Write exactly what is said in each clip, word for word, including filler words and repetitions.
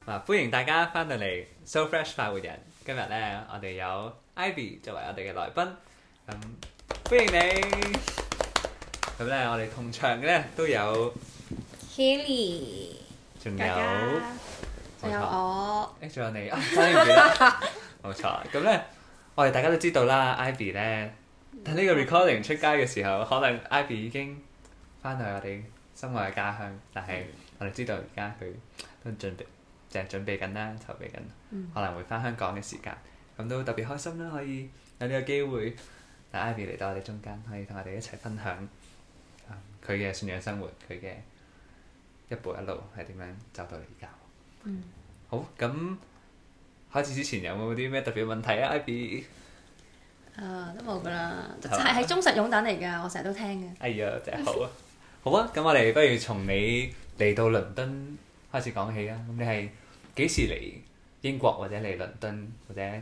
啊！歡迎大家翻到嚟 So Fresh 快活人。今日咧，我哋有 Ivy 作為我哋嘅來賓，咁、嗯、歡迎你。咁咧，我哋同場嘅咧都有 Kelly， 仲有仲有我， 誒，仲有你啊！真係唔記得，冇錯。咁咧，我哋大家都知道啦，Ivy 咧，但呢個 recording 出街嘅時候，可能 Ivy 已經翻到我哋心愛嘅家鄉，但係我哋知道而家佢都準備。就係準備緊啦，籌備緊，嗯、可能會翻香港嘅時間，咁都特別開心啦！可以有呢個機會，帶 Ivy 嚟到我哋中間，可以同我哋一齊分享佢嘅、嗯、信仰生活，佢嘅一步一路係點樣走到嚟而家。嗯、好，咁開始之前有冇啲咩特別問題啊 ？Ivy？ 啊，都冇噶啦，係係忠實擁躉嚟㗎，我成日都聽嘅。 哎呀，真係好啊！好啊，咁我哋不如從你嚟到倫敦開始講起啊！咁你係幾時嚟英國或者嚟倫敦或者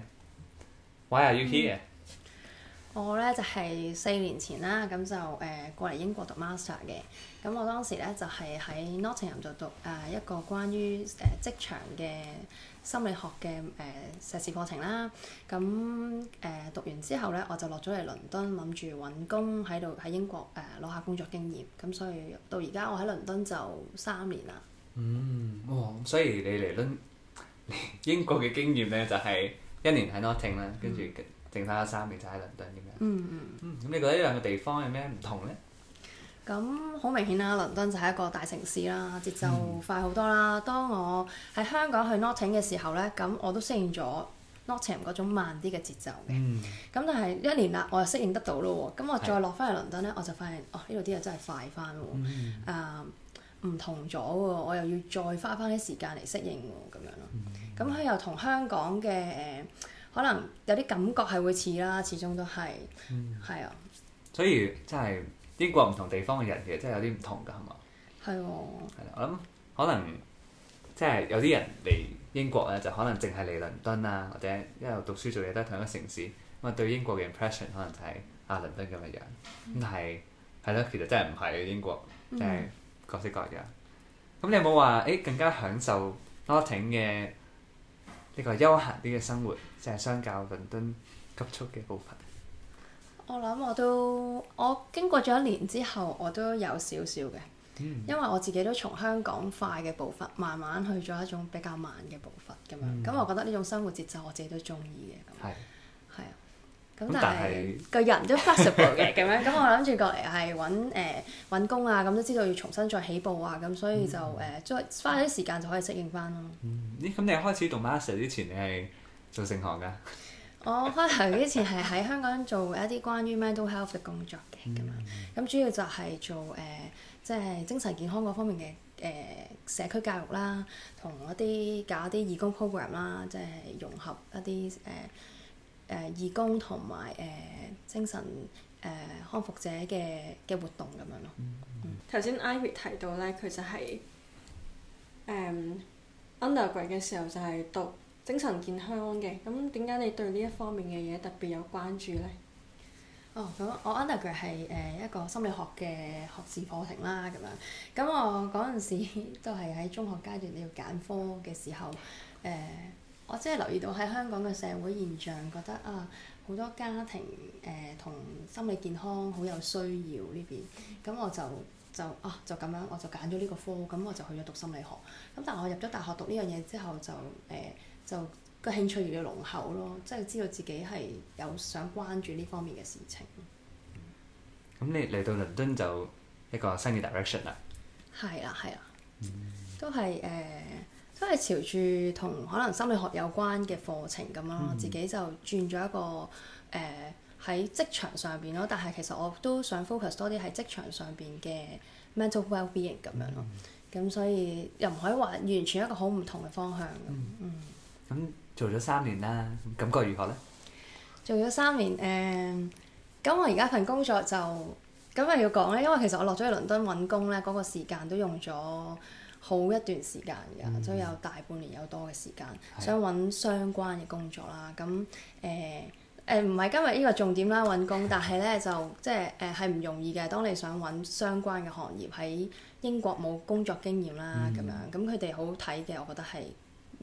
Why are you here？、嗯、 我咧就係、是、四年前啦，咁就誒、呃、過嚟英國讀 master 嘅。咁我當時咧就係、是、喺 Nottingham 度讀誒、呃、一個關於誒、呃、職場嘅心理學嘅誒、呃、碩士課程啦。咁誒、呃、讀完之後咧，我就落咗嚟倫敦，諗住揾工喺度喺英國誒攞下工作經驗。咁所以到而家我喺倫敦就三年啦。 嗯，哦，所以你嚟倫英國嘅經驗咧，就係、是、一年喺 Nottingham 啦，跟住剩翻咗三年就喺倫敦咁樣。嗯嗯。嗯，咁你覺得呢兩個地方有咩唔同咧？ 咁好明顯啦，倫敦就係一個大城市啦，節奏快好多啦。嗯、當我喺香港去 Nottingham 嘅時候咧，咁我都適應咗 Nottingham 嗰種慢啲嘅節奏嘅。嗯。咁但係一年啦，我又適應得到咯喎。咁我再落翻去倫敦咧，我就發現哦，呢度啲嘢真係快翻喎。嗯。啊。唔同咗喎，我又要再花翻啲時間嚟適應喎，咁樣咯。咁佢、嗯、又同香港嘅誒、呃，可能有啲感覺係會似啦，始終都係，係、嗯、啊。 所以真係英國唔同地方嘅人其實真係有啲唔同㗎，係嘛？係喎。係啦，我諗可能即係有啲人嚟英國咧，就可能淨係嚟倫敦啊，或者一路讀書做嘢都係同一個城市，咁啊對英國嘅 impression 可能就係啊倫敦咁嘅樣。咁、嗯、但係係咯，其實真係唔係英國，即係、嗯。各式各樣，咁你有冇話誒更加享受 Nottingham 嘅呢個悠閒啲嘅生活，即係相較倫敦急速嘅步伐？ 我諗我都我經過咗一年之後，我都有少少嘅，嗯、因為我自己都從香港快嘅步伐，慢慢去咗一種比較慢嘅步伐咁樣。咁、嗯、我覺得呢種生活節奏我自己都中意嘅。係係啊。咁但係個人都 flexible 嘅咁樣，咁我諗住過嚟係揾誒揾工啊，咁都知道要重新再起步啊，咁所以就誒再、呃、花啲時間就可以適應翻咯。 嗯，咦？咁你開始讀 master 之前，你係做聖學㗎？ 我開頭之前係喺香港做一啲關於 mental health 嘅工作嘅咁樣，咁、嗯、主要就係做誒即係精神健康嗰方面嘅誒、呃、社區教育啦，同一啲搞一啲義工 program 啦，即係融合一啲誒。呃誒、呃、義工同埋誒精神誒、呃、康復者嘅嘅活動咁樣咯。 頭先、嗯、Ivy 提到咧，佢就係、是、誒、um, undergrad 嘅時候就係讀精神健康嘅。咁點解你對呢一方面嘅嘢特別有關注咧？ 哦，咁我 undergrad 係誒一個心理學嘅學士課程啦，咁樣。咁我嗰陣時都係喺中學階段你要揀科嘅時候，誒、呃。我真係留意到喺香港嘅社會現象，覺得啊好多家庭誒同、呃、心理健康好有需要呢邊，咁我就就啊就咁樣我就揀咗呢個科，咁我就去咗讀心理學。咁但係我入咗大學讀呢樣嘢之後就誒、呃、就個興趣越嚟越濃厚咯，即係知道自己係有想關注呢方面嘅事情。 咁、嗯、你嚟到倫敦就一個新嘅 direction 啦。係啦係啦，嗯、都係誒。呃都係朝住同可能心理學有關嘅課程咁咯，嗯、自己就轉咗一個誒喺、呃、職場上邊咯。但係其實我都想 focus 多啲喺職場上邊嘅 mental well-being 咁樣咯。咁、嗯、所以又唔可以話完全一個好唔同嘅方向。嗯。嗯。 咁、嗯、做咗三年啦，感覺如何咧？ 做咗三年誒，咁、呃、我而家份工作就咁咪要講咧，因為其實我落咗去倫敦揾工咧，嗰、嗰個時間都用咗好一段時間㗎，都、嗯、有大半年有多嘅時間，的想揾相關嘅工作啦。咁誒誒唔係今日呢個重點啦，揾工，但係咧就即係誒係唔容易嘅。當你想揾相關嘅行業喺英國冇工作經驗啦，咁、嗯、樣咁佢哋好睇嘅，我覺得係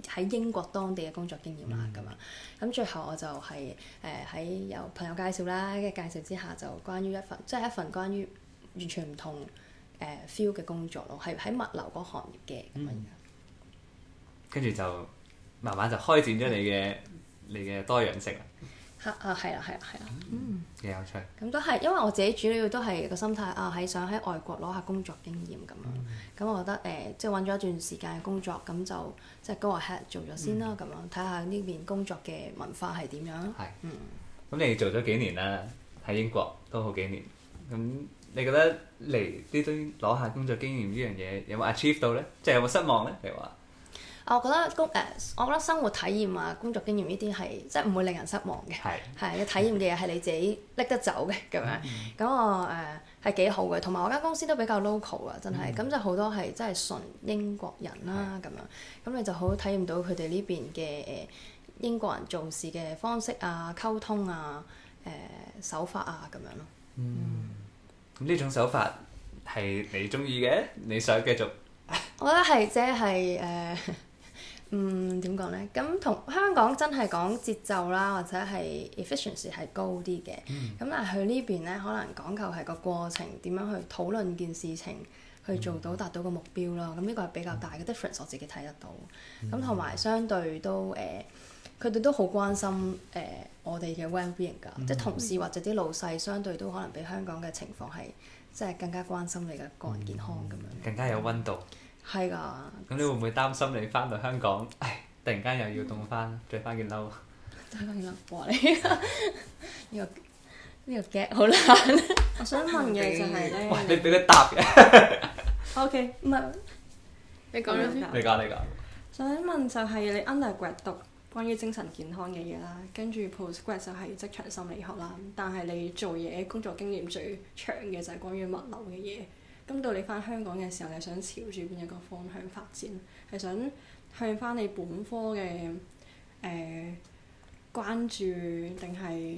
喺英國當地嘅工作經驗啦咁樣。咁最後我就係誒喺有朋友介紹啦，跟住介紹之下就關於一份即係一份關於完全唔同誒 feel 嘅工作咯，係喺物流嗰行業嘅咁樣。 跟住就慢慢就開展咗你嘅你嘅多樣性啦。 嚇啊係啦係啦係啦，嗯， 幾有趣。 咁都係因為我自己主要都係個心態啊，係想喺外國攞下工作經驗咁樣。咁、嗯、我覺得誒、呃，即係揾咗一段時間嘅工作，咁就即係 go ahead 做咗先啦，咁、嗯、樣睇下呢邊工作嘅文化係點樣。係是。嗯。咁你做咗幾年啦？喺英國都好幾年。咁你覺得嚟呢度攞下工作經驗呢樣嘢有冇 achieve 到咧？即係有冇失望咧？你話？ 我覺得工誒、呃，我覺得生活體驗啊、工作經驗呢啲係即係唔會令人失望嘅，係嘅是體驗嘅嘢係你自己拎得走嘅咁樣。咁、嗯、我誒係幾好嘅，同埋我間公司都比較 local 啊，真係咁、嗯、就好多係真係純英國人啦咁是樣。咁你就好體驗到佢哋呢邊嘅誒英國人做事嘅方式啊、溝通啊、誒、呃、手法啊咁樣咯。 嗯，咁呢、嗯、種手法係你中意嘅，你想繼續？ 我覺得係即係誒。嗯，點講咧？咁同香港真係講節奏啦，或者係 efficiency 係高啲嘅。咁、嗯、但係佢呢邊咧，可能講求係個過程，點樣去討論件事情，去做到達到個目標咯。咁呢個係比較大嘅 difference，我自己睇得到。咁同埋相對都誒，佢、呃、哋都好關心誒、呃、我哋嘅 well-being 㗎，嗯、即係同事或者啲老細相對都可能比香港嘅情況係即係更加關心你嘅個人健康咁樣。 更加有溫度。係㗎。 咁你會唔會擔心你翻到香港，唉，突然間又要凍翻，着翻件褸？ 着翻件褸，哇！你呢個呢個 get 好難。 我想問嘅就係咧， 哇！你俾佢答嘅。 O K， 唔係， 你講咗先。 你講你講。 想問就係你 undergrad 讀關於精神健康嘅嘢啦，跟住 postgrad 就係職場心理學啦。但係你做嘢工作經驗最長嘅就係關於物流嘅嘢。咁到你翻香港嘅時候，你想朝住邊一個方向發展？係想向翻你本科嘅誒、呃、關注，定係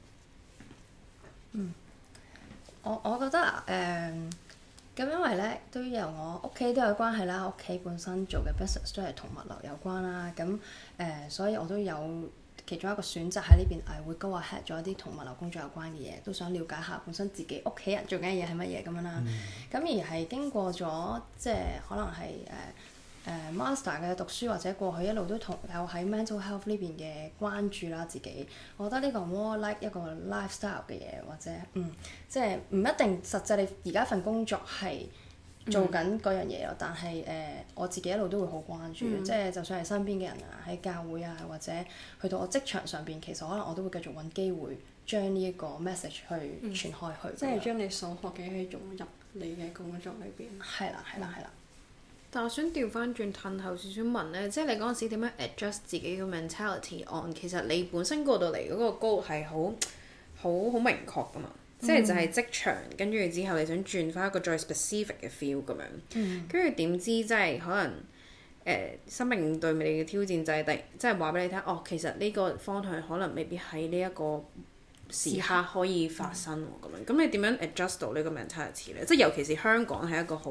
嗯？我我覺得啊誒，咁、呃、因為咧都由我屋企都有關係啦，屋企本身做嘅 business 都係同物流有關啦，咁誒、呃，所以我都有。其中一個選擇喺呢邊誒會 go ahead 做一啲同物流工作有關嘅嘢，都想了解下本身自己屋企人做緊嘅嘢係乜嘢咁樣啦。咁、嗯、而係經過咗即係可能係誒誒 master 嘅讀書，或者過去一路都同有喺 mental health 呢邊嘅關注啦。自己我覺得呢個 more like 一個 lifestyle 嘅嘢，或者嗯即係唔一定實際你而家份工作係做緊嗰樣嘢咯，但係誒、呃、我自己一路都會好關注，嗯、即係就算係身邊嘅人啊，喺教會啊，或者去到我職場上邊，其實可能我都會繼續揾機會將呢一個 message 去傳開去。 嗯、即係將你所學嘅嘢融入你嘅工作裏邊。係啦，係啦，係啦。 但我想調翻轉褪後少少問咧，即係你嗰陣時點樣 adjust 自己嘅 mentality on？其實你本身過到嚟嗰個 goal 係好好好明確噶嘛？即係就係職場，跟住之後你想轉翻一個再 specific 嘅 feel 咁樣，跟住點知即係可能誒、呃、生命對你嘅挑戰就係第即係話俾你聽，哦，其實呢個方向可能未必喺呢一個時刻可以發生喎咁、嗯、樣。咁你點樣 adjust 到呢個 mentality 咧？即係尤其是香港係一個好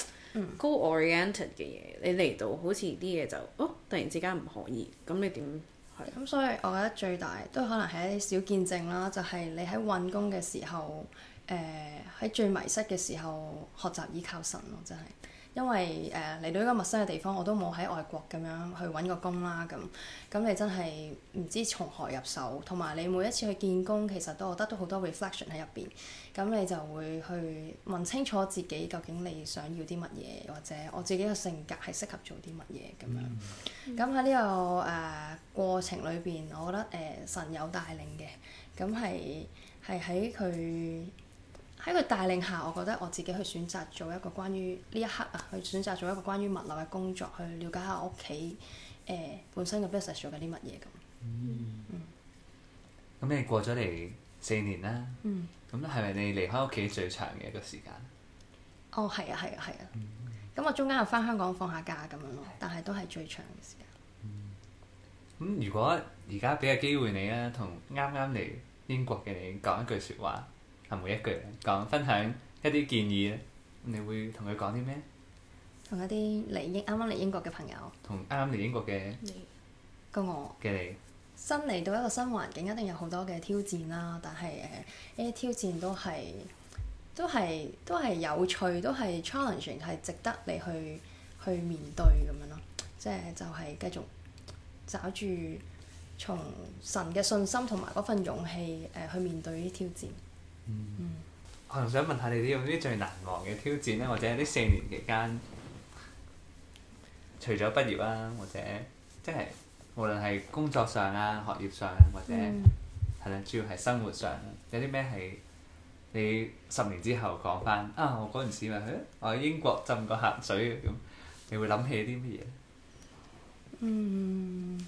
goal-oriented 嘅嘢，你嚟到好似啲嘢就哦突然之間唔可以，咁你點？ 咁所以我覺得最大都可能係一啲小見證啦，就係、是、你喺揾工嘅時候，誒、呃、喺最迷失嘅時候學習依靠神咯，真係。因為誒嚟、呃、到一個陌生嘅地方，我都冇喺外國咁樣去揾個工啦，咁咁你真係唔知從何入手，同埋你每一次去見工，其實都我覺得都好多 reflection 喺入邊，咁你就會去問清楚自己究竟你想要啲乜嘢，或者我自己嘅性格係適合做啲乜嘢咁樣。咁喺呢個誒、呃、過程裏邊，我覺得誒、呃、神有帶領嘅，咁係係喺佢。喺佢帶領下，我覺得我自己去選擇做一個關於呢一刻啊，去選擇做一個關於物流嘅工作，去了解下我屋企誒本身嘅 business 做緊啲乜嘢咁。嗯。 咁、嗯、你過咗嚟四年啦。 嗯。 咁係咪你離開屋企最長嘅一個時間？ 哦，係啊，係啊，係啊。咁、嗯、我中間又翻香港放下假咁樣咯，但係都係最長嘅時間。 嗯。咁如果而家俾個機會你啦，同啱啱嚟英國嘅你講一句説話。係每一句講分享一啲建議咧，你會同佢講啲咩？ 同一啲嚟英啱啱嚟英國嘅朋友， 同啱啱嚟英國嘅個我嘅你， 新嚟到一個新環境，一定有好多嘅挑戰啦。但係誒呢啲挑戰都係都係都係有趣，都係 challenging，係值得你去去面對咁樣咯。即係就係繼續找住從神嘅信心同埋嗰份勇氣誒、呃、去面對呢啲挑戰。 嗯。 嗯我仲想問下你哋有冇啲最難忘嘅挑戰咧，或者呢四年期間，除咗畢業啦，或者即係無論係工作上啊、學業上，或者係啦、嗯，主要係生活上，有啲咩係你十年之後講翻啊？我嗰陣時咪去，我喺英國浸過鹹水咁，你會諗起啲乜嘢？ 嗯。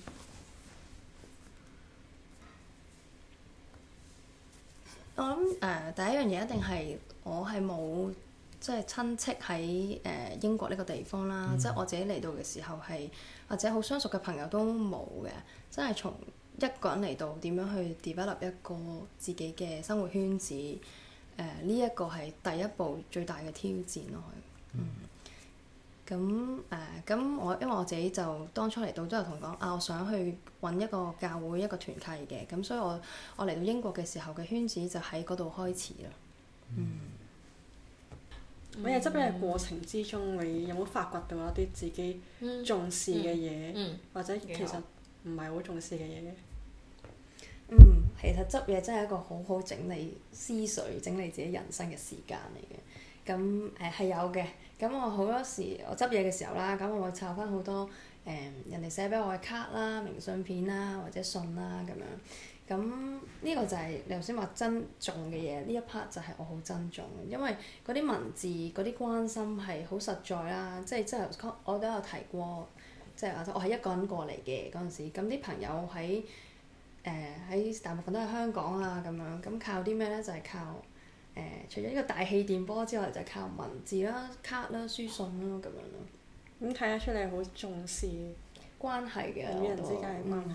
我諗誒、呃、第一樣嘢一定係我係冇即係親戚喺誒、呃、英國呢個地方啦，嗯、即係我自己嚟到嘅時候係或者好相熟嘅朋友都冇嘅，即係從一個人嚟到點樣去 develop 一個自己嘅生活圈子，誒呢一個係第一步最大嘅挑戰咯。嗯。咁誒咁我因為我自己就當初嚟到都有同講啊，我想去揾一個教會一個團契嘅，咁所以我我嚟到英國嘅時候嘅圈子就喺嗰度開始啦。嗯。 你喺執嘢嘅過程之中，你有冇發掘到一啲自己重視嘅嘢， 嗯嗯、 或者其實唔係好重視嘅嘢？ 嗯，其實執嘢真係一個好好整理思緒、整理自己人生嘅時間嚟嘅。咁誒係有嘅。咁我好多時我執嘢嘅時候啦，咁我會抄翻好多誒、呃、人哋寫俾我嘅卡啦、明信片啦或者信啦咁樣。咁呢個就係你頭先話珍重嘅嘢，呢一 part 就係我好珍重嘅，因為嗰啲文字、嗰啲關心係好實在啦。即係即係我都有提過，即係我係一個人過嚟嘅嗰陣時，咁啲朋友喺誒喺大部分都係香港啊咁樣，咁靠啲咩咧？就係、是、靠。誒、呃，除咗呢個大氣電波之外，就係、是、靠文字啦、卡啦、書信啦咁樣咯。 咁睇得出你好重視關係嘅， 人與人之間嘅關係。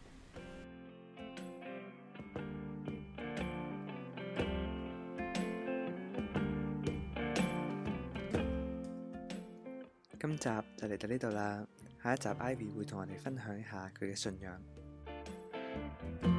嗯、今集就嚟到呢度啦，下一集 Ivy 會同我哋分享一下佢嘅信仰。